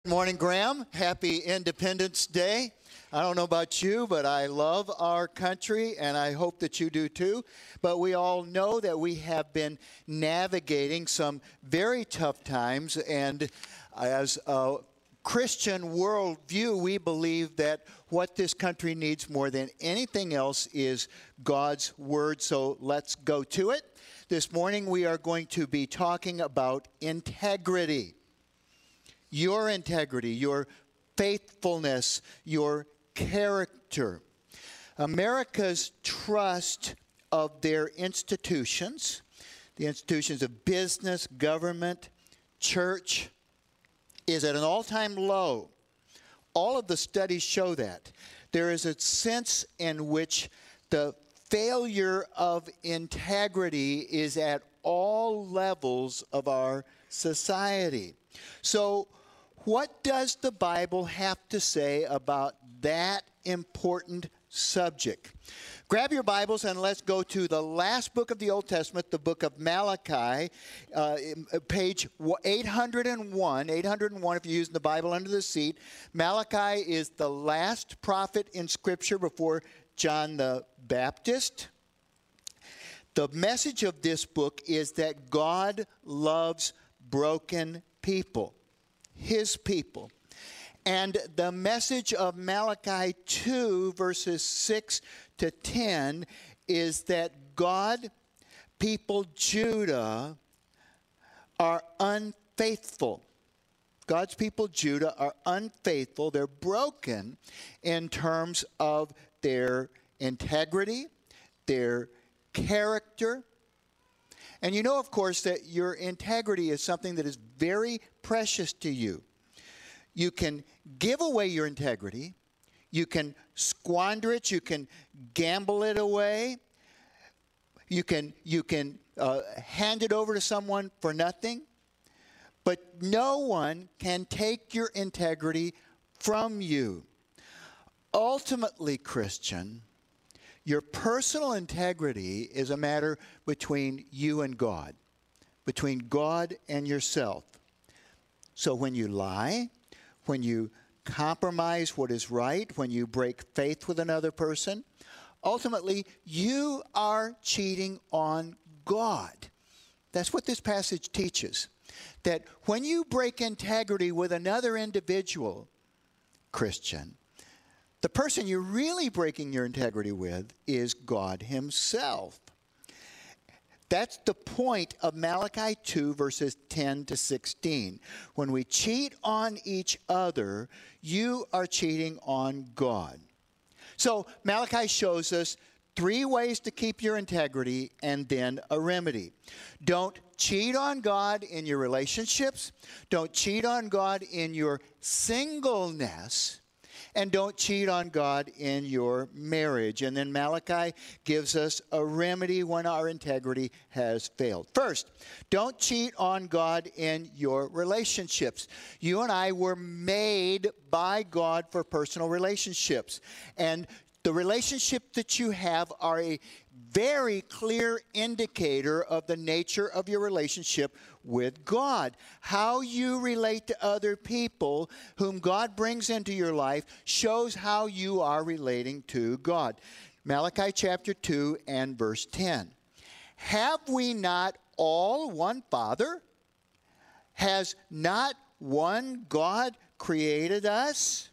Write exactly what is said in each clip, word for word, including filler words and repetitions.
Good morning, Graham. Happy Independence Day. I don't know about you, but I love our country, and I hope that you do too. But we all know that we have been navigating some very tough times, and as a Christian worldview, we believe that what this country needs more than anything else is God's Word. So let's go to it. This morning we are going to be talking about integrity. Your integrity, your faithfulness, your character. America's trust of their institutions, the institutions of business, government, church, is at an all-time low. All of the studies show that. There is a sense in which the failure of integrity is at all levels of our society. So, what does the Bible have to say about that important subject? Grab your Bibles and let's go to the last book of the Old Testament, the book of Malachi, uh, page eight hundred one. eight hundred one if you're using the Bible under the seat. Malachi is the last prophet in Scripture before John the Baptist. The message of this book is that God loves broken people. His people. And the message of Malachi two, verses six to ten, is that God, people Judah, are unfaithful. God's people, Judah, are unfaithful. They're broken in terms of their integrity, their character. And you know, of course, that your integrity is something that is very precious to you. You can give away your integrity. You can squander it. You can gamble it away. You can, you can uh, hand it over to someone for nothing. But no one can take your integrity from you. Ultimately, Christian, your personal integrity is a matter between you and God, between God and yourself. So when you lie, when you compromise what is right, when you break faith with another person, ultimately you are cheating on God. That's what this passage teaches. That when you break integrity with another individual, Christian, the person you're really breaking your integrity with is God Himself. That's the point of Malachi two, verses ten to sixteen. When we cheat on each other, you are cheating on God. So Malachi shows us three ways to keep your integrity and then a remedy. Don't cheat on God in your relationships. Don't cheat on God in your singleness. And don't cheat on God in your marriage. And then Malachi gives us a remedy when our integrity has failed. First, don't cheat on God in your relationships. You and I were made by God for personal relationships. And the relationship that you have are a very clear indicator of the nature of your relationship with God. How you relate to other people whom God brings into your life shows how you are relating to God. Malachi chapter two and verse ten. Have we not all one Father? Has not one God created us?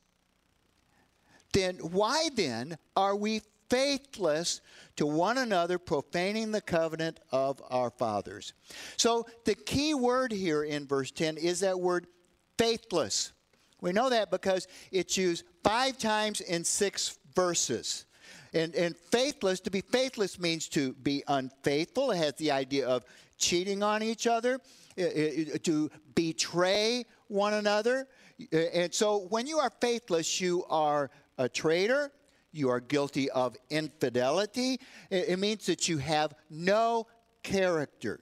Then why then are we faithless to one another, profaning the covenant of our fathers? So the key word here in verse ten is that word faithless. We know that because it's used five times in six verses. And, and faithless, to be faithless means to be unfaithful. It has the idea of cheating on each other, to betray one another. And so when you are faithless, you are a traitor. You are guilty of infidelity. It means that you have no character.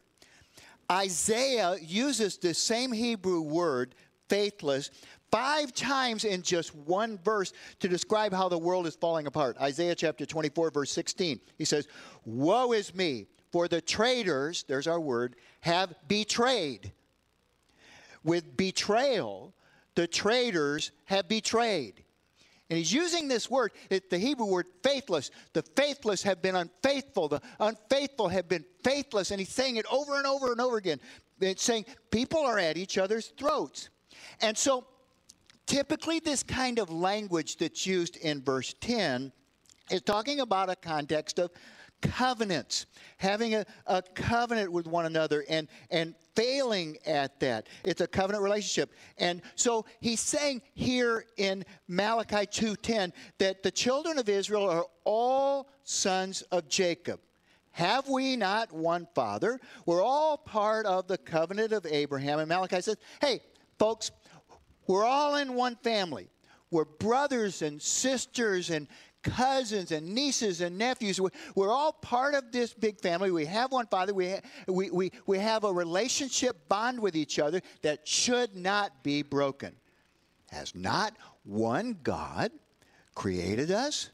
Isaiah uses the same Hebrew word, faithless, five times in just one verse to describe how the world is falling apart. Isaiah chapter twenty-four, verse sixteen. He says, "Woe is me, for the traitors," there's our word, "have betrayed." With betrayal, the traitors have betrayed. And he's using this word, it, the Hebrew word faithless. The faithless have been unfaithful. The unfaithful have been faithless. And he's saying it over and over and over again. It's saying people are at each other's throats. And so typically this kind of language that's used in verse ten is talking about a context of covenants, having a, a covenant with one another and, and failing at that. It's a covenant relationship. And so he's saying here in Malachi two ten that the children of Israel are all sons of Jacob. Have we not one father? We're all part of the covenant of Abraham. And Malachi says, hey, folks, we're all in one family. We're brothers and sisters and cousins and nieces and nephews. We're all part of this big family. We have one father. We, ha- we, we, we have a relationship bond with each other that should not be broken. Has not one God created us?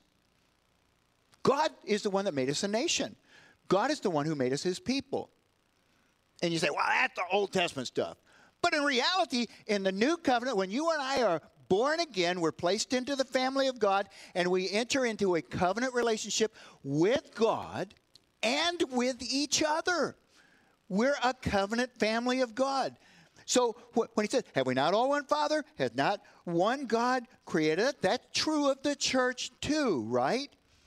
God is the one that made us a nation. God is the one who made us his people. And you say, well, that's the Old Testament stuff. But in reality, in the new covenant, when you and I are born again, we're placed into the family of God, and we enter into a covenant relationship with God and with each other. We're a covenant family of God. So when he says, have we not all one Father? Has not one God created us? That's true of the church too, right?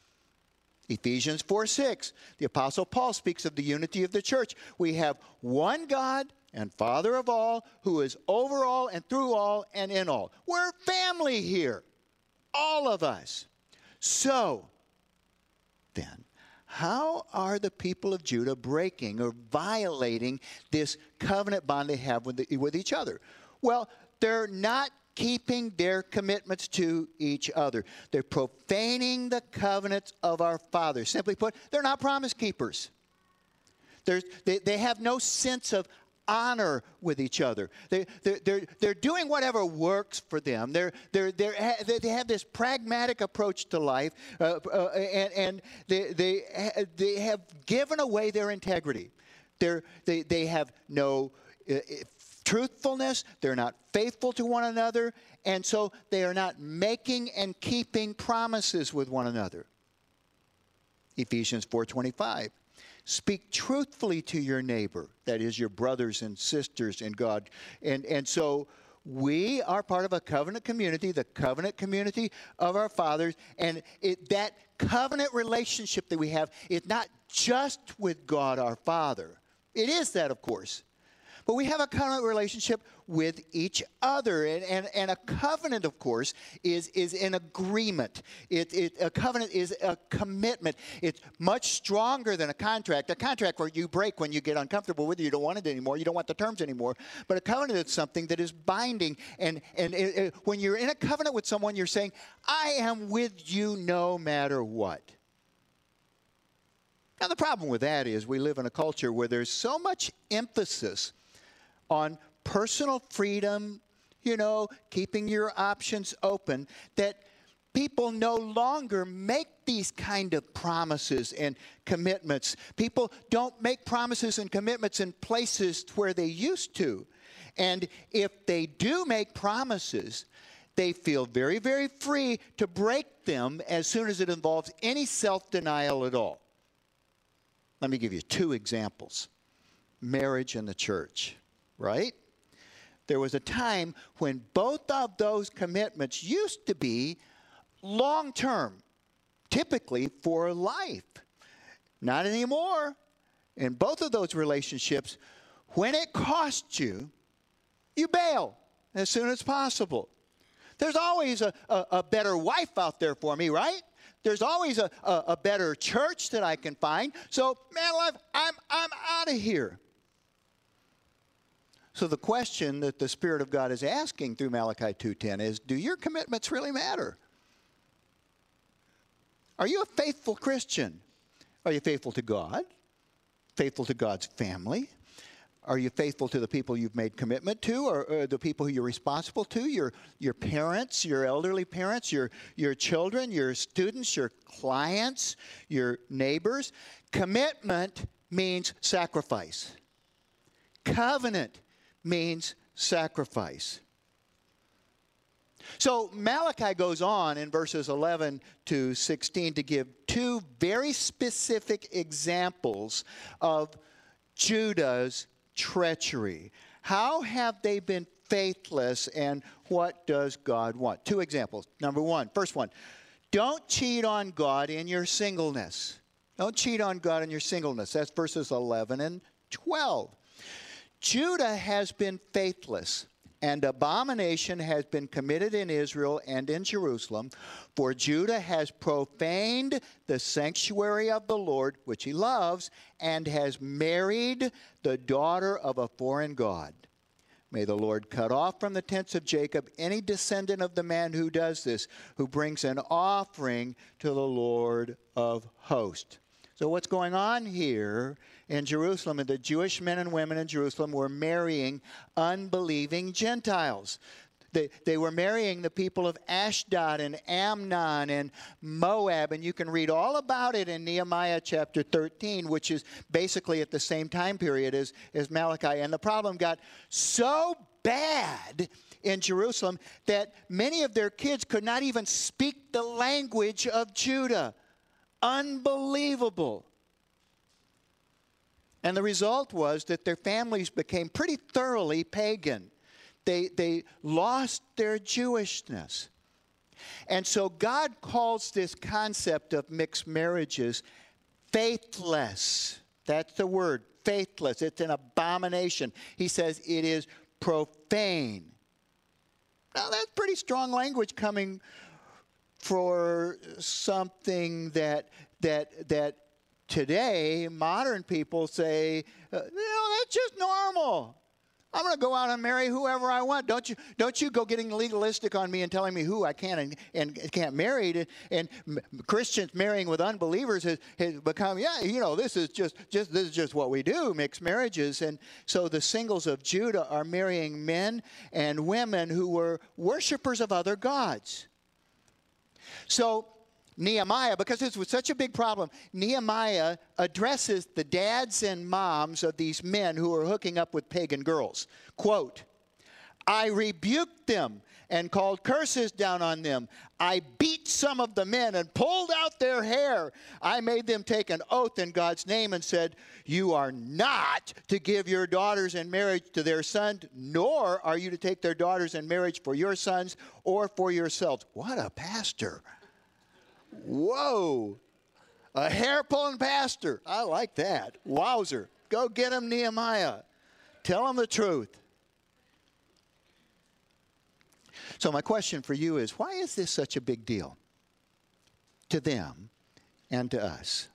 Ephesians four six, the Apostle Paul speaks of the unity of the church. We have one God and Father of all, who is over all and through all and in all. We're family here, all of us. So, then, how are the people of Judah breaking or violating this covenant bond they have with, the, with each other? Well, they're not keeping their commitments to each other. They're profaning the covenants of our fathers. Simply put, they're not promise keepers. There's, they, they have no sense of honor with each other. They, they're, they're, they're doing whatever works for them. They're, they're, they're, they have this pragmatic approach to life, uh, uh, and, and they, they, they have given away their integrity. They're, they, they have no uh, truthfulness. They're not faithful to one another, and so they are not making and keeping promises with one another. Ephesians four twenty-five. Speak truthfully to your neighbor, that is your brothers and sisters in God. And, and so we are part of a covenant community, the covenant community of our fathers. And it, that covenant relationship that we have is not just with God our Father. It is that, of course. But we have a covenant relationship with each other. And, and, and a covenant, of course, is, is an agreement. It, it, a covenant is a commitment. It's much stronger than a contract. A contract where you break when you get uncomfortable with it. You don't want it anymore. You don't want the terms anymore. But a covenant is something that is binding. And, and it, it, when you're in a covenant with someone, you're saying, I am with you no matter what. Now, the problem with that is we live in a culture where there's so much emphasis on personal freedom, you know, keeping your options open, that people no longer make these kind of promises and commitments. People don't make promises and commitments in places where they used to. And if they do make promises, they feel very, very free to break them as soon as it involves any self-denial at all. Let me give you two examples. Marriage and the church. Right? There was a time when both of those commitments used to be long-term, typically for life. Not anymore. In both of those relationships, when it costs you, you bail as soon as possible. There's always a, a, a better wife out there for me, right? There's always a, a, a better church that I can find. So, man alive, I'm, I'm out of here. So the question that the Spirit of God is asking through Malachi two ten is, do your commitments really matter? Are you a faithful Christian? Are you faithful to God? Faithful to God's family? Are you faithful to the people you've made commitment to, or, or the people who you're responsible to, your, your parents, your elderly parents, your, your children, your students, your clients, your neighbors? Commitment means sacrifice. Covenant means sacrifice. So Malachi goes on in verses eleven to sixteen to give two very specific examples of Judah's treachery. How have they been faithless, and what does God want? Two examples. Number one, first one, don't cheat on God in your singleness. Don't cheat on God in your singleness. That's verses eleven and twelve. Judah has been faithless, and abomination has been committed in Israel and in Jerusalem, for Judah has profaned the sanctuary of the Lord, which he loves, and has married the daughter of a foreign god. May the Lord cut off from the tents of Jacob any descendant of the man who does this, who brings an offering to the Lord of hosts. So what's going on here in Jerusalem? And the Jewish men and women in Jerusalem were marrying unbelieving Gentiles. They, they were marrying the people of Ashdod and Ammon and Moab, and you can read all about it in Nehemiah chapter thirteen, which is basically at the same time period as, as Malachi. And the problem got so bad in Jerusalem that many of their kids could not even speak the language of Judah. Unbelievable. And the result was that their families became pretty thoroughly pagan. They, they lost their Jewishness. And so God calls this concept of mixed marriages faithless. That's the word, faithless. It's an abomination. He says it is profane. Now, that's pretty strong language coming for something that that that today modern people say, uh, you know, that's just normal. I'm going to go out and marry whoever I want. Don't you don't you go getting legalistic on me and telling me who I can and, and can't marry. And Christians marrying with unbelievers has, has become, yeah, you know, this is just just this is just what we do, mixed marriages. And so the singles of Judah are marrying men and women who were worshipers of other gods. So Nehemiah, because this was such a big problem, Nehemiah addresses the dads and moms of these men who are hooking up with pagan girls. Quote, I rebuked them and called curses down on them. I beat some of the men and pulled out their hair. I made them take an oath in God's name and said, you are not to give your daughters in marriage to their sons, nor are you to take their daughters in marriage for your sons or for yourselves. What a pastor. Whoa. A hair-pulling pastor. I like that. Wowzer. Go get him, Nehemiah. Tell him the truth. So my question for you is, why is this such a big deal to them and to us?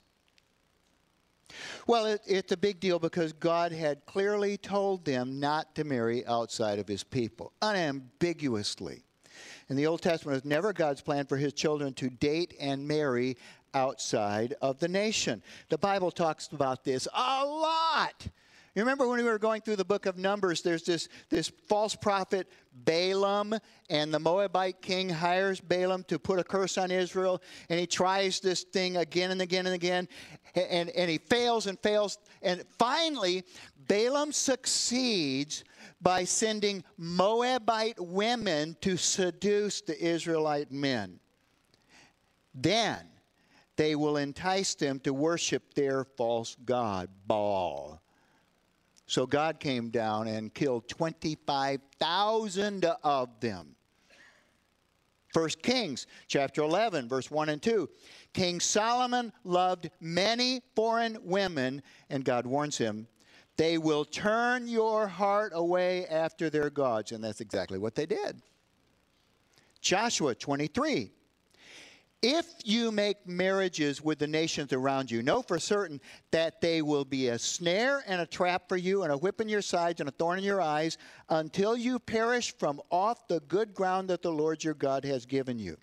Well, it, it's a big deal because God had clearly told them not to marry outside of his people, unambiguously. In the Old Testament, it was never God's plan for his children to date and marry outside of the nation. The Bible talks about this a lot. You remember when we were going through the book of Numbers, there's this, this false prophet Balaam, and the Moabite king hires Balaam to put a curse on Israel, and he tries this thing again and again and again, and, and he fails and fails, and finally Balaam succeeds by sending Moabite women to seduce the Israelite men. Then they will entice them to worship their false god, Baal. So God came down and killed twenty-five thousand of them. First Kings chapter eleven, verse one and two. King Solomon loved many foreign women, and God warns him, they will turn your heart away after their gods. And that's exactly what they did. Joshua twenty-three. If you make marriages with the nations around you, know for certain that they will be a snare and a trap for you, and a whip in your sides and a thorn in your eyes, until you perish from off the good ground that the Lord your God has given you.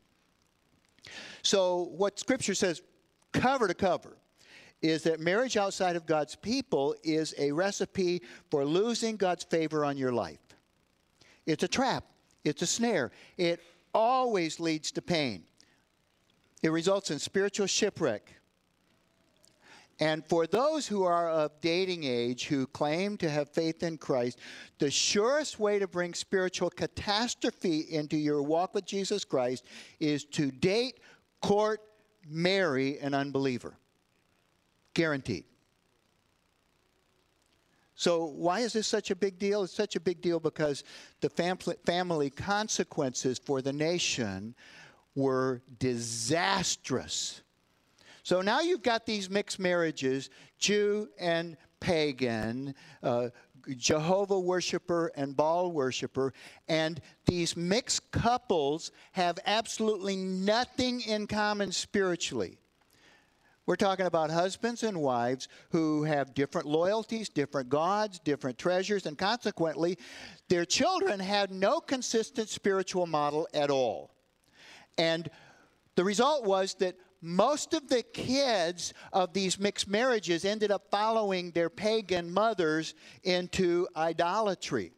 So what Scripture says, cover to cover, is that marriage outside of God's people is a recipe for losing God's favor on your life. It's a trap. It's a snare. It always leads to pain. It results in spiritual shipwreck. And for those who are of dating age, who claim to have faith in Christ, the surest way to bring spiritual catastrophe into your walk with Jesus Christ is to date, court, marry an unbeliever. Guaranteed. So why is this such a big deal? It's such a big deal because the fam- family consequences for the nation were disastrous. So now you've got these mixed marriages, Jew and pagan, uh, Jehovah worshiper and Baal worshiper, and these mixed couples have absolutely nothing in common spiritually. We're talking about husbands and wives who have different loyalties, different gods, different treasures, and consequently, their children had no consistent spiritual model at all. And the result was that most of the kids of these mixed marriages ended up following their pagan mothers into idolatry.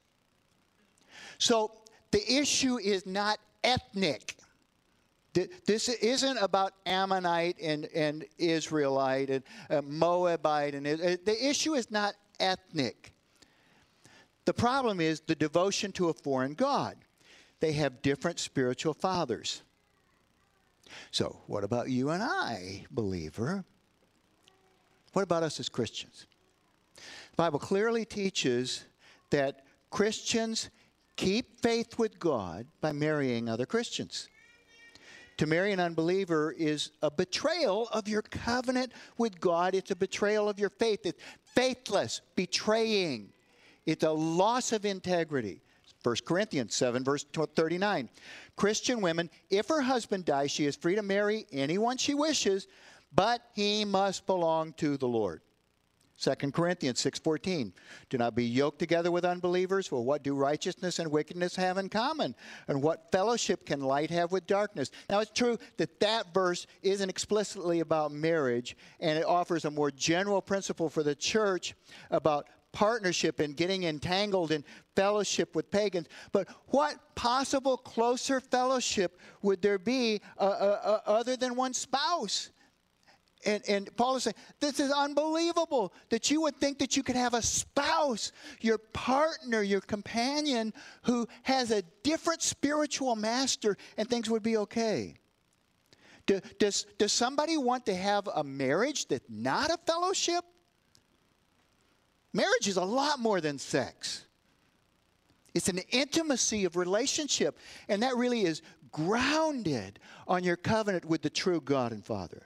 So the issue is not ethnic. This isn't about Ammonite and, and Israelite and uh, Moabite. And uh, the issue is not ethnic. The problem is the devotion to a foreign god. They have different spiritual fathers. So what about you and I, believer? What about us as Christians? The Bible clearly teaches that Christians keep faith with God by marrying other Christians. To marry an unbeliever is a betrayal of your covenant with God. It's a betrayal of your faith. It's faithless, betraying. It's a loss of integrity. First Corinthians seven, verse thirty-nine. Christian women, if her husband dies, she is free to marry anyone she wishes, but he must belong to the Lord. Second Corinthians six fourteen. Do not be yoked together with unbelievers, for what do righteousness and wickedness have in common? And what fellowship can light have with darkness? Now, it's true that that verse isn't explicitly about marriage, and it offers a more general principle for the church about partnership and getting entangled in fellowship with pagans. But what possible closer fellowship would there be uh, uh, uh, other than one spouse? And, and Paul is saying, this is unbelievable that you would think that you could have a spouse, your partner, your companion, who has a different spiritual master and things would be okay. Do, does, does somebody want to have a marriage that's not a fellowship? Marriage is a lot more than sex. It's an intimacy of relationship, and that really is grounded on your covenant with the true God and Father.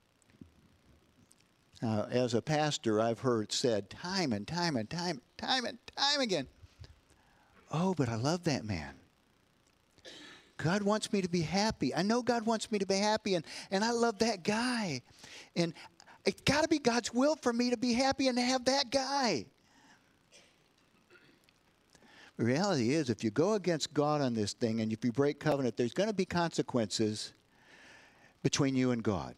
Now, as a pastor, I've heard said time and time and time, time and time again, oh, but I love that man. God wants me to be happy. I know God wants me to be happy, and, and I love that guy. And it's got to be God's will for me to be happy and to have that guy. The reality is, if you go against God on this thing and if you break covenant, there's going to be consequences between you and God.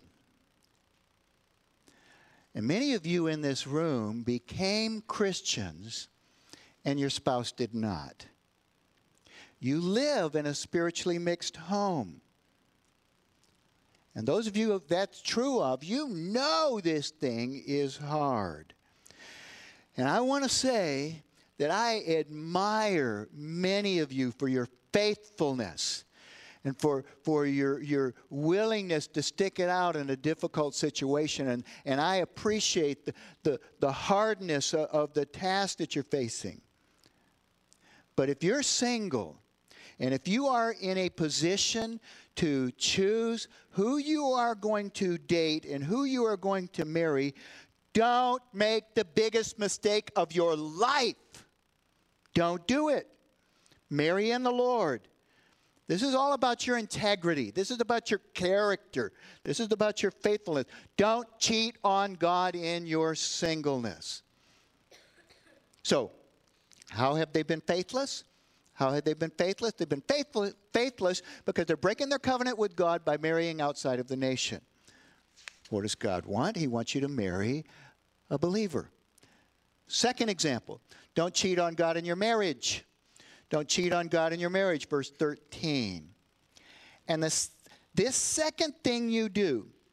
And many of you in this room became Christians and your spouse did not. You live in a spiritually mixed home. And those of you that's true of, you know this thing is hard. And I want to say that I admire many of you for your faithfulness and for, for your, your willingness to stick it out in a difficult situation. And, and I appreciate the, the, the hardness of, of the task that you're facing. But if you're single, and if you are in a position to choose who you are going to date and who you are going to marry, don't make the biggest mistake of your life. Don't do it. Marry in the Lord. This is all about your integrity. This is about your character. This is about your faithfulness. Don't cheat on God in your singleness. So, how have they been faithless? How have they been faithless? They've been faithful, faithless because they're breaking their covenant with God by marrying outside of the nation. What does God want? He wants you to marry a believer. Second example, don't cheat on God in your marriage. Don't cheat on God in your marriage, verse thirteen. And this, this second thing you do,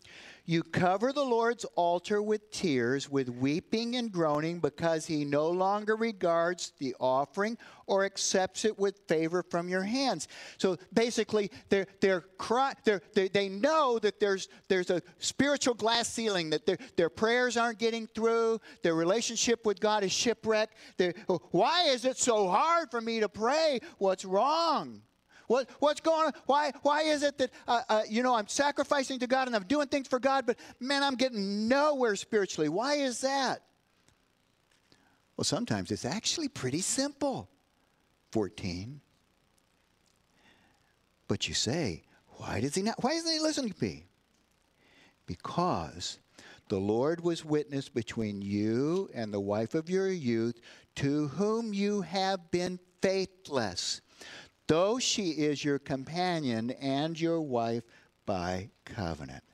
You cover the Lord's altar with tears, with weeping and groaning, because he no longer regards the offering or accepts it with favor from your hands. So basically, they're, they're cry, they're, they they know that there's, there's a spiritual glass ceiling, that their, their prayers aren't getting through, their relationship with God is shipwrecked. They're, why is it so hard for me to pray? What's wrong? What, what's going on? Why, why is it that, uh, uh, you know, I'm sacrificing to God and I'm doing things for God, but, man, I'm getting nowhere spiritually. Why is that? Well, sometimes it's actually pretty simple. fourteen. But you say, why does he not, why isn't he listening to me? Because the Lord was witness between you and the wife of your youth, to whom you have been faithless, though she is your companion and your wife by covenant.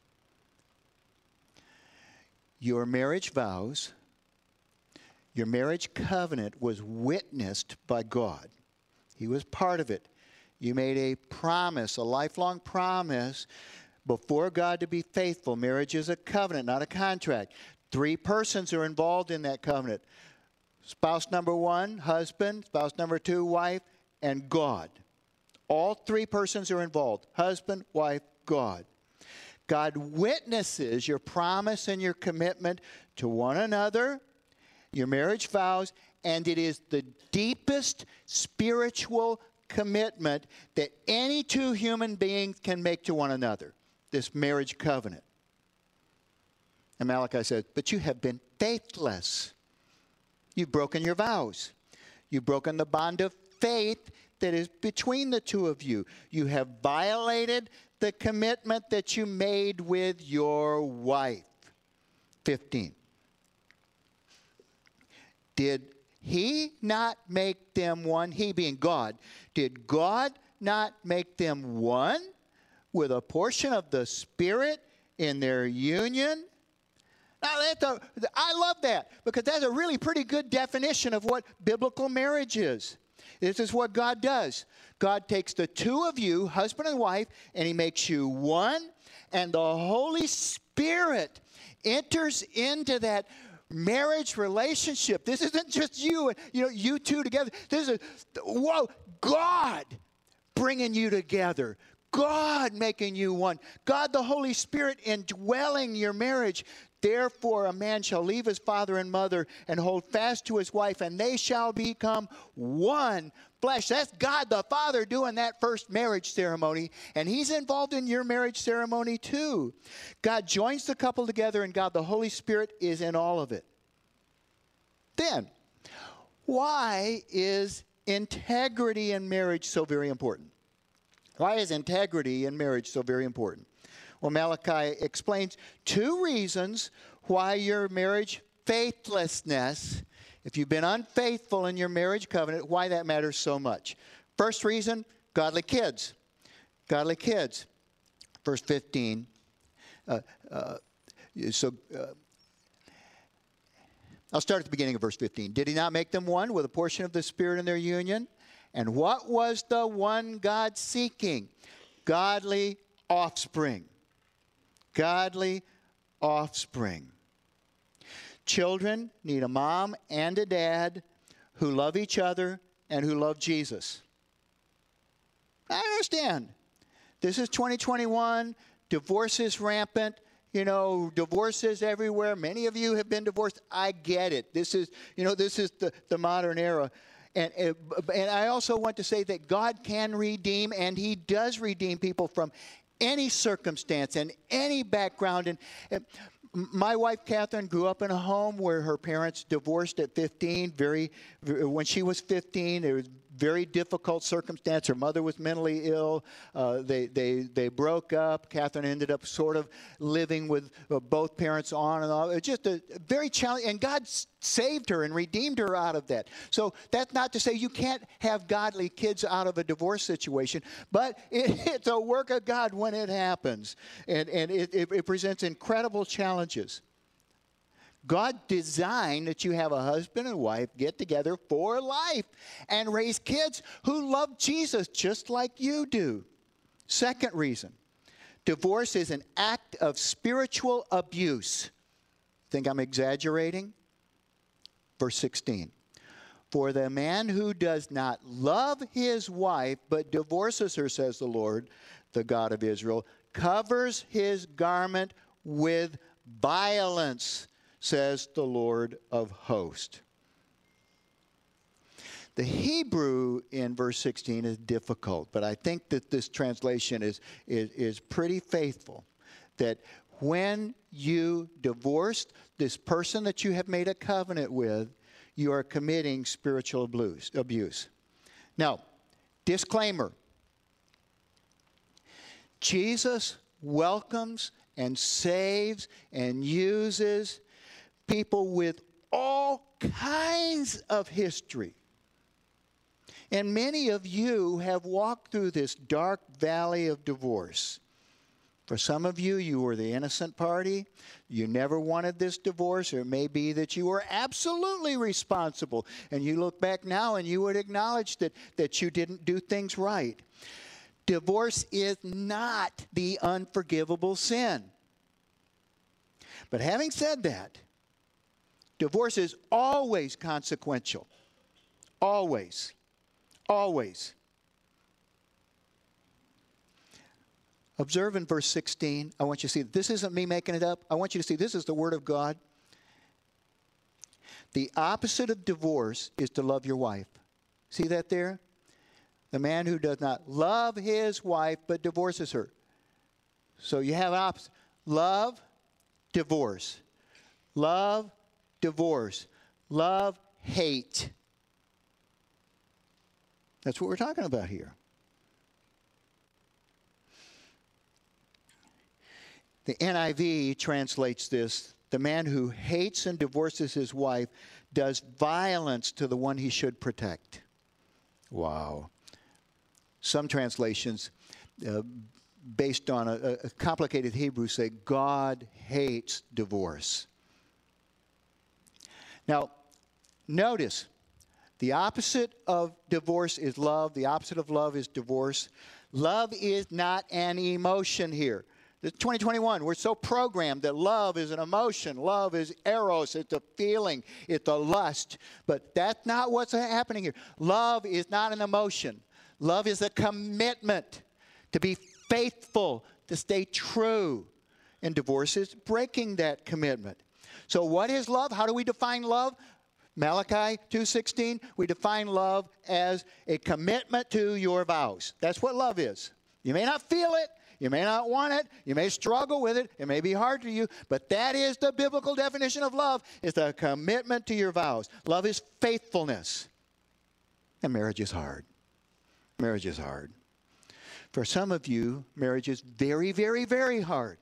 Your marriage vows, your marriage covenant was witnessed by God. He was part of it. You made a promise, a lifelong promise before God to be faithful. Marriage is a covenant, not a contract. Three persons are involved in that covenant. Spouse number one, husband. Spouse number two, wife. And God. All three persons are involved. Husband, wife, God. God witnesses your promise and your commitment to one another, your marriage vows, and it is the deepest spiritual commitment that any two human beings can make to one another, this marriage covenant. And Malachi says, but you have been faithless. You've broken your vows. You've broken the bond of faith that is between the two of you. You have violated the commitment that you made with your wife. fifteen. Did he not make them one? He being God. Did God not make them one with a portion of the Spirit in their union? Now, that's a, I love that, because that's a really pretty good definition of what biblical marriage is. This is what God does. God takes the two of you, husband and wife, and he makes you one, and the Holy Spirit enters into that marriage relationship. This isn't just you, you know, you two together. This is, whoa, God bringing you together. God making you one. God the Holy Spirit indwelling your marriage. Therefore, a man shall leave his father and mother and hold fast to his wife, and they shall become one flesh. That's God the Father doing that first marriage ceremony, and he's involved in your marriage ceremony too. God joins the couple together, and God the Holy Spirit is in all of it. Then, why is integrity in marriage so very important? Why is integrity in marriage so very important? Well, Malachi explains two reasons why your marriage faithlessness, if you've been unfaithful in your marriage covenant, why that matters so much. First reason, godly kids. Godly kids. Verse fifteen. Uh, uh, so uh, I'll start at the beginning of verse fifteen. Did he not make them one with a portion of the Spirit in their union? And what was the one God seeking? Godly offspring. Godly offspring. Children need a mom and a dad who love each other and who love Jesus. I understand. This is twenty twenty-one. Divorce is rampant. You know, divorces everywhere. Many of you have been divorced. I get it. This is, you know, this is the, the modern era. And, and I also want to say that God can redeem, and he does redeem people from any circumstance and any background. And, and my wife, Catherine, grew up in a home where her parents divorced at fifteen. Very, when she was fifteen, it was very difficult circumstance. Her mother was mentally ill. Uh, they, they, they broke up. Catherine ended up sort of living with uh, both parents on and off. It's just a very challenging, and God saved her and redeemed her out of that. So that's not to say you can't have godly kids out of a divorce situation, but it, it's a work of God when it happens, and, and it, it, it presents incredible challenges. God designed that you have a husband and wife get together for life and raise kids who love Jesus just like you do. Second reason, Divorce is an act of spiritual abuse. Think I'm exaggerating? Verse sixteen. For the man who does not love his wife, but divorces her, says the Lord, the God of Israel, covers his garment with violence, says the Lord of hosts. The Hebrew in verse sixteen is difficult, but I think that this translation is, is, is pretty faithful. That when you divorce this person that you have made a covenant with, you are committing spiritual abuse. Now, disclaimer. Jesus welcomes and saves and uses people with all kinds of history. And many of you have walked through this dark valley of divorce. For some of you, you were the innocent party. You never wanted this divorce, or it may be that you were absolutely responsible. And you look back now and you would acknowledge that, that you didn't do things right. Divorce is not the unforgivable sin. But having said that, divorce is always consequential. Always. Always. Observe in verse sixteen. I want you to see, this isn't me making it up. I want you to see, this is the Word of God. The opposite of divorce is to love your wife. See that there? The man who does not love his wife but divorces her. So you have opposite. Love, divorce. Love, divorce. Love, hate. That's what we're talking about here. The N I V translates this: the man who hates and divorces his wife does violence to the one he should protect. Wow. Some translations, uh, based on a, a complicated Hebrew, say God hates divorce. Now, notice, the opposite of divorce is love. The opposite of love is divorce. Love is not an emotion here. It's twenty twenty-one. We're so programmed that love is an emotion. Love is eros. It's a feeling. It's a lust. But that's not what's happening here. Love is not an emotion. Love is a commitment to be faithful, to stay true. And divorce is breaking that commitment. So what is love? How do we define love? Malachi two sixteen, we define love as a commitment to your vows. That's what love is. You may not feel it. You may not want it. You may struggle with it. It may be hard to you. But that is the biblical definition of love. It's a commitment to your vows. Love is faithfulness. And marriage is hard. Marriage is hard. For some of you, marriage is very, very, very hard.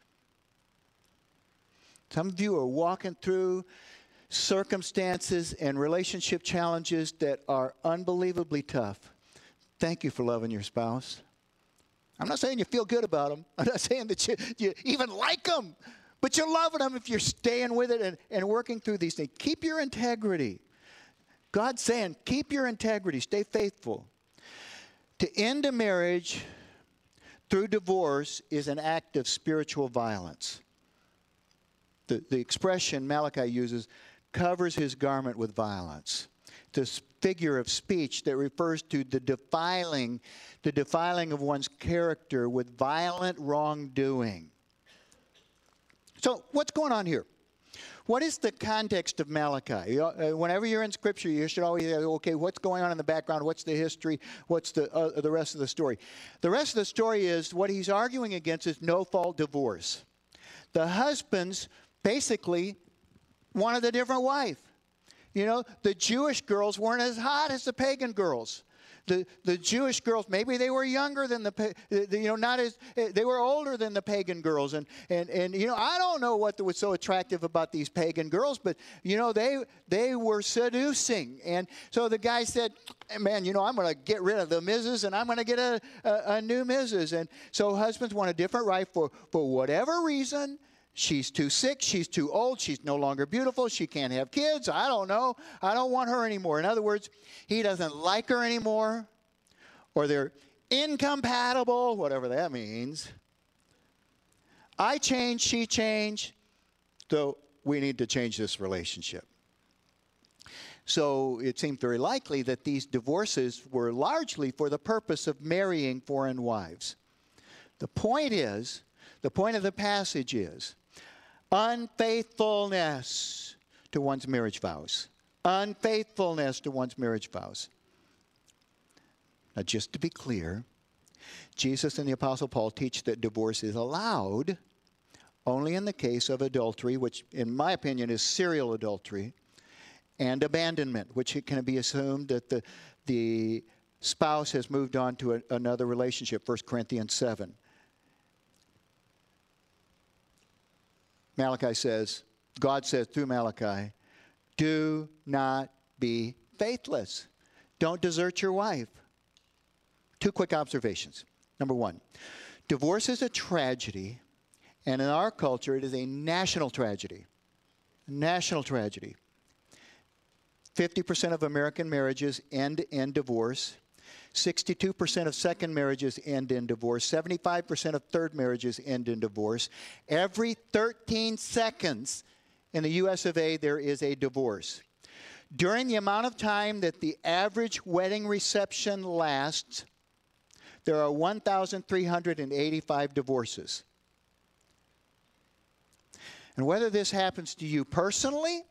Some of you are walking through circumstances and relationship challenges that are unbelievably tough. Thank you for loving your spouse. I'm not saying you feel good about them. I'm not saying that you, you even like them. But you're loving them if you're staying with it and, and working through these things. Keep your integrity. God's saying, keep your integrity. Stay faithful. To end a marriage through divorce is an act of spiritual violence. The, the expression Malachi uses, covers his garment with violence. This figure of speech that refers to the defiling, the defiling of one's character with violent wrongdoing. So what's going on here? What is the context of Malachi? Whenever you're in Scripture, you should always say, okay, what's going on in the background? What's the history? What's the, uh, the rest of the story? The rest of the story is what he's arguing against is no-fault divorce. The husbands basically wanted a different wife. You know, the Jewish girls weren't as hot as the pagan girls. The, the Jewish girls, maybe they were younger than the, the, you know, not as, they were older than the pagan girls. And, and, and you know, I don't know what was so attractive about these pagan girls, but, you know, they, they were seducing. And so the guy said, man, you know, I'm going to get rid of the missus and I'm going to get a, a, a new missus. And so husbands want a different wife for, for whatever reason. She's too sick, she's too old, she's no longer beautiful, she can't have kids, I don't know, I don't want her anymore. In other words, he doesn't like her anymore, or they're incompatible, whatever that means. I change, she changed, so we need to change this relationship. So it seemed very likely that these divorces were largely for the purpose of marrying foreign wives. The point is, the point of the passage is, unfaithfulness to one's marriage vows. Unfaithfulness to one's marriage vows. Now, just to be clear, Jesus and the Apostle Paul teach that divorce is allowed only in the case of adultery, which in my opinion is serial adultery, and abandonment, which it can be assumed that the, the spouse has moved on to a, another relationship, First Corinthians seven. Malachi says, God says through Malachi, do not be faithless. Don't desert your wife. Two quick observations. Number one, divorce is a tragedy, and in our culture it is a national tragedy. A national tragedy. fifty percent of American marriages end in divorce. sixty-two percent of second marriages end in divorce. seventy-five percent of third marriages end in divorce. Every thirteen seconds in the U S of A, there is a divorce. During the amount of time that the average wedding reception lasts, there are one thousand three hundred eighty-five divorces. And whether this happens to you personally,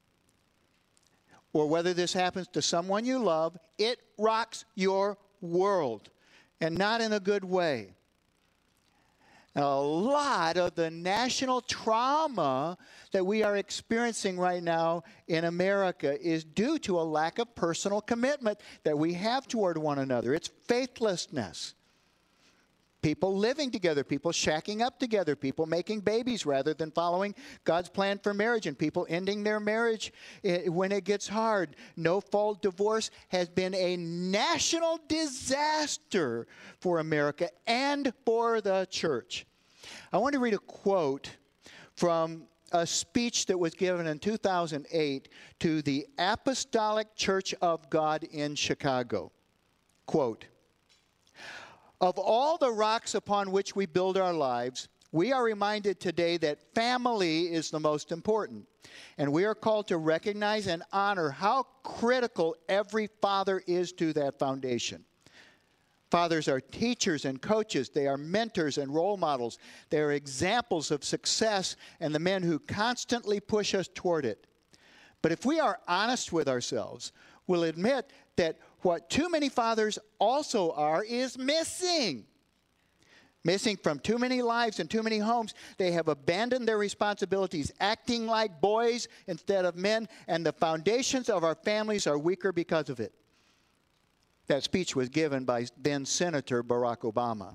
or whether this happens to someone you love, it rocks your world, and not in a good way. A lot of the national trauma that we are experiencing right now in America is due to a lack of personal commitment that we have toward one another. It's faithlessness. People living together, people shacking up together, people making babies rather than following God's plan for marriage, and people ending their marriage when it gets hard. No-fault divorce has been a national disaster for America and for the church. I want to read a quote from a speech that was given in two thousand eight to the Apostolic Church of God in Chicago. Quote, "Of all the rocks upon which we build our lives, we are reminded today that family is the most important. And we are called to recognize and honor how critical every father is to that foundation. Fathers are teachers and coaches. They are mentors and role models. They are examples of success and the men who constantly push us toward it. But if we are honest with ourselves, we'll admit that what too many fathers also are is missing. Missing from too many lives and too many homes. They have abandoned their responsibilities, acting like boys instead of men, and the foundations of our families are weaker because of it." That speech was given by then Senator Barack Obama.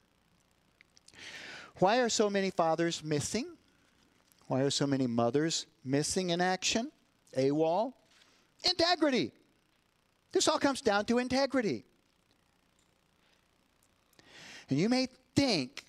Why are so many fathers missing? Why are so many mothers missing in action? AWOL? Integrity. This all comes down to integrity. And you may think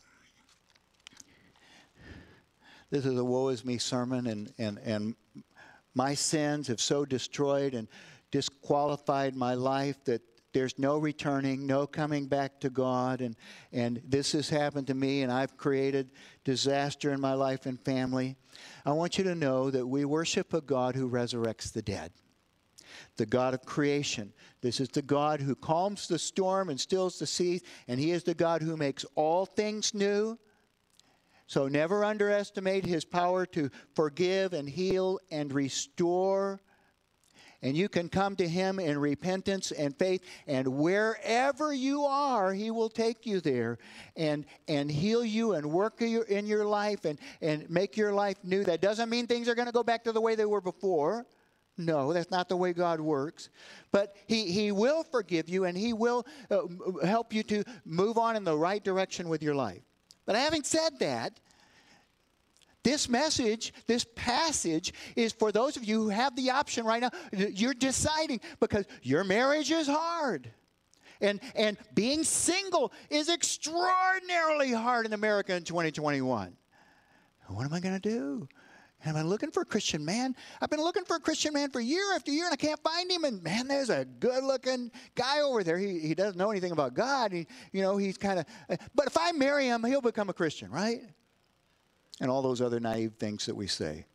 this is a woe is me sermon, and, and, and my sins have so destroyed and disqualified my life that there's no returning, no coming back to God, and, and this has happened to me, and I've created disaster in my life and family. I want you to know that we worship a God who resurrects the dead. The God of creation. This is the God who calms the storm and stills the seas, and He is the God who makes all things new. So never underestimate His power to forgive and heal and restore. And you can come to Him in repentance and faith, and wherever you are, He will take you there and, and heal you and work in your life and, and make your life new. That doesn't mean things are going to go back to the way they were before. No, that's not the way God works. But He, he will forgive you, and He will uh, help you to move on in the right direction with your life. But having said that, this message, this passage is for those of you who have the option right now. You're deciding because your marriage is hard. And, and being single is extraordinarily hard in America in twenty twenty-one. What am I going to do? Am I looking for a Christian man? I've been looking for a Christian man for year after year, and I can't find him. And man, there's a good-looking guy over there. He, he doesn't know anything about God. He, you know, he's kind of, but if I marry him, he'll become a Christian, right? and all those other naive things that we say.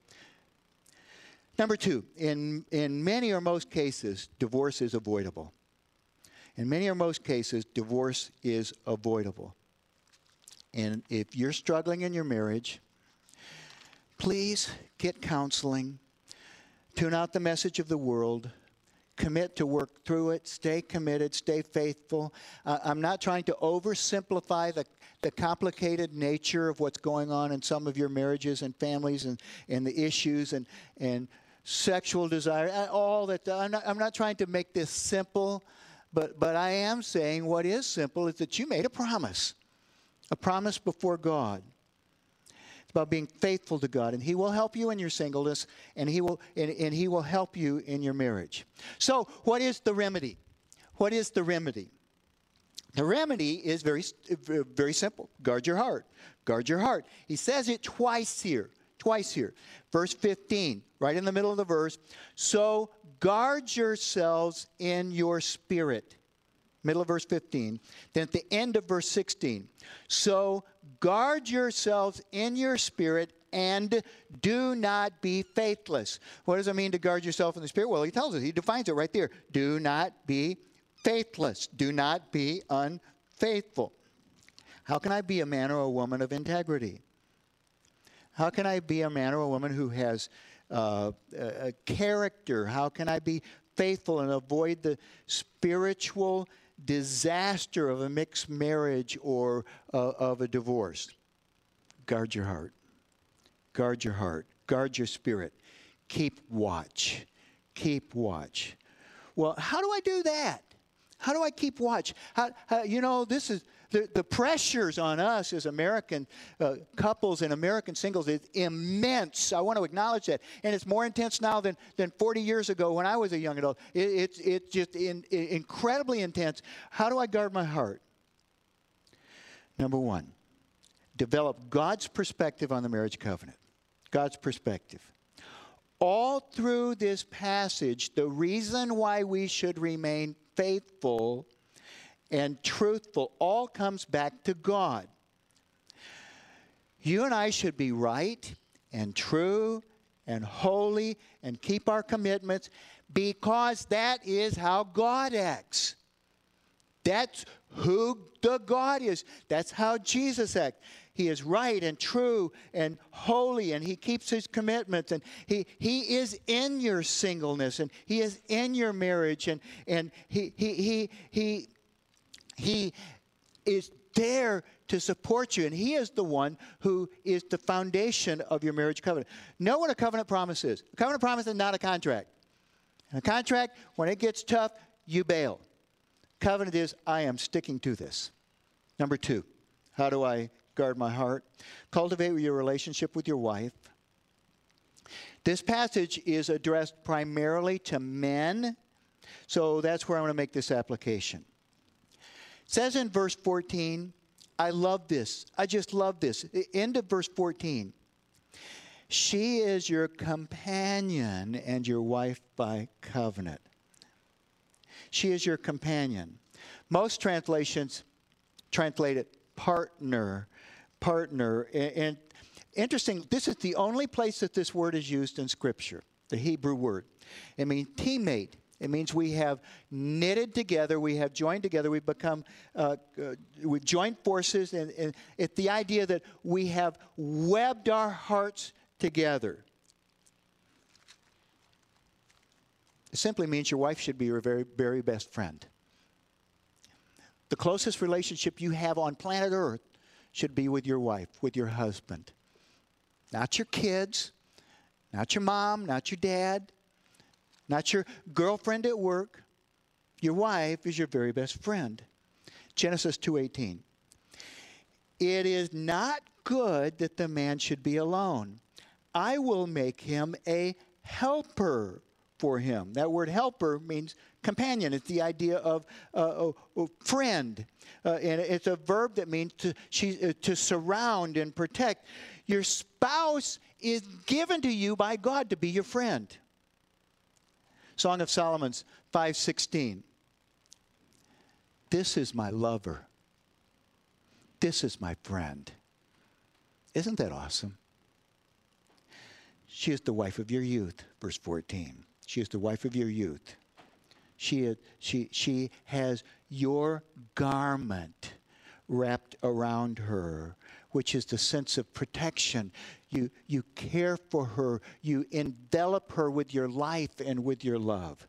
Number two, in, in many or most cases, divorce is avoidable. In many or most cases, divorce is avoidable. And if you're struggling in your marriage, please get counseling. Tune out the message of the world. Commit to work through it. Stay committed. Stay faithful. Uh, I'm not trying to oversimplify the, the complicated nature of what's going on in some of your marriages and families and, and the issues and, and sexual desire, all that. I'm not, I'm not trying to make this simple, but, but I am saying what is simple is that you made a promise, a promise before God. It's about being faithful to God, and He will help you in your singleness, and He will, and, and He will help you in your marriage. So what is the remedy? What is the remedy? The remedy is very, very simple. Guard your heart. Guard your heart. He says it twice here. Twice here. Verse fifteen, right in the middle of the verse. So guard yourselves in your spirit. Middle of verse fifteen. Then at the end of verse sixteen. So guard yourselves in your spirit and do not be faithless. What does it mean to guard yourself in the spirit? Well, he tells us. He defines it right there. Do not be faithless. Do not be unfaithful. How can I be a man or a woman of integrity? How can I be a man or a woman who has uh, a, a character? How can I be faithful and avoid the spiritual disaster of a mixed marriage or uh, of a divorce? Guard your heart. Guard your heart. Guard your spirit. Keep watch. Keep watch. Well, how do I do that? How do I keep watch? How, how, you know, this is the, the pressures on us as American uh, couples and American singles is immense. I want to acknowledge that. And it's more intense now than, than forty years ago when I was a young adult. It, it's, it's just in, in, incredibly intense. How do I guard my heart? Number one, develop God's perspective on the marriage covenant. God's perspective. All through this passage, the reason why we should remain faithful and truthful all comes back to God. You and I should be right and true and holy and keep our commitments because that is how God acts. That's who the God is. That's how Jesus acts. He is right and true and holy, and He keeps His commitments, and He, he is in your singleness, and He is in your marriage, and, and he, he, he, he, he is there to support you, and He is the one who is the foundation of your marriage covenant. Know what a covenant promise is. A covenant promise is not a contract. And a contract, when it gets tough, you bail. Covenant is, I am sticking to this. Number two, how do I guard my heart? Cultivate your relationship with your wife. This passage is addressed primarily to men, so that's where I want to make this application. It says in verse fourteen, I love this. I just love this. The end of verse fourteen. She is your companion and your wife by covenant. She is your companion. Most translations translate it partner, partner. And, and interesting, this is the only place that this word is used in Scripture, the Hebrew word. It means teammate. It means we have knitted together, we have joined together, we've become, uh, uh, we've joined forces, and, and it's the idea that we have webbed our hearts together. It simply means your wife should be your very, very best friend. The closest relationship you have on planet Earth should be with your wife, with your husband. Not your kids, not your mom, not your dad, not your girlfriend at work. Your wife is your very best friend. Genesis two eighteen. It is not good that the man should be alone. I will make him a helper for him. That word helper means companion. It's the idea of uh, a, a friend. Uh, and it's a verb that means to, she, uh, to surround and protect. Your spouse is given to you by God to be your friend. Song of Solomon's five sixteen. This is my lover. This is my friend. Isn't that awesome? She is the wife of your youth, verse fourteen. She is the wife of your youth. She, is, she, she has your garment wrapped around her, which is the sense of protection. You, you care for her. You envelop her with your life and with your love.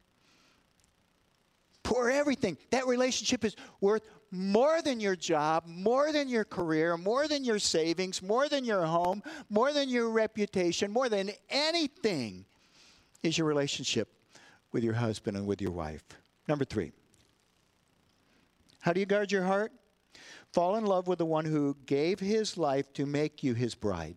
Pour everything. That relationship is worth more than your job, more than your career, more than your savings, more than your home, more than your reputation, more than anything is your relationship with your husband and with your wife. Number three, how do you guard your heart? Fall in love with the one who gave his life to make you his bride.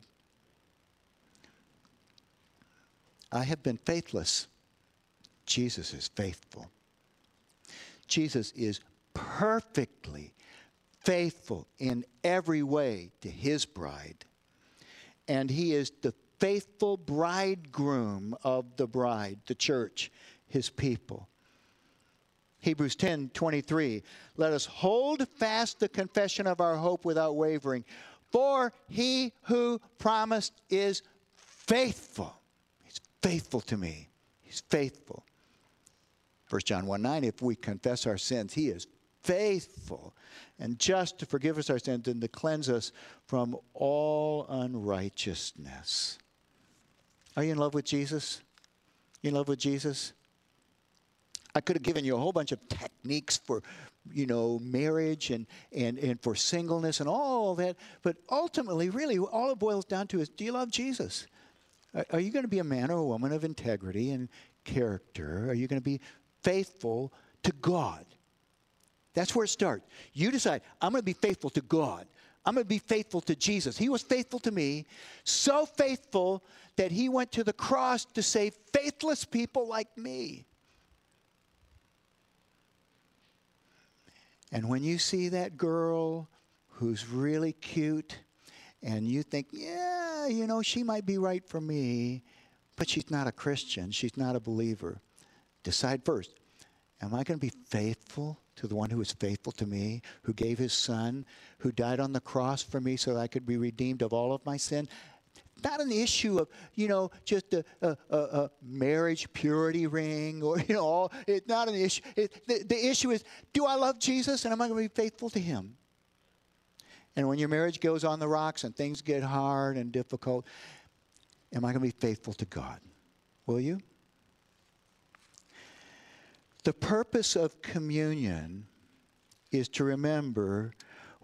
I have been faithless. Jesus is faithful. Jesus is perfectly faithful in every way to his bride. And he is the faithful bridegroom of the bride, the church, his people. Hebrews ten twenty-three, let us hold fast the confession of our hope without wavering, for he who promised is faithful. He's faithful to me. He's faithful. First John one nine, if we confess our sins, he is faithful and just to forgive us our sins and to cleanse us from all unrighteousness. Are you in love with Jesus? You in love with Jesus? I could have given you a whole bunch of techniques for, you know, marriage and, and, and for singleness and all that. But ultimately, really, all it boils down to is, do you love Jesus? Are, are you going to be a man or a woman of integrity and character? Are you going to be faithful to God? That's where it starts. You decide, I'm going to be faithful to God. I'm going to be faithful to Jesus. He was faithful to me, so faithful that he went to the cross to save faithless people like me. And when you see that girl who's really cute and you think, yeah, you know, she might be right for me, but she's not a Christian. She's not a believer. Decide first, am I going to be faithful to the one who is faithful to me, who gave his son, who died on the cross for me so that I could be redeemed of all of my sin? Not an issue of, you know, just a, a, a, a marriage purity ring or, you know, all, it's not an issue. It, the, the issue is, do I love Jesus and am I going to be faithful to him? And when your marriage goes on the rocks and things get hard and difficult, am I going to be faithful to God? Will you? The purpose of communion is to remember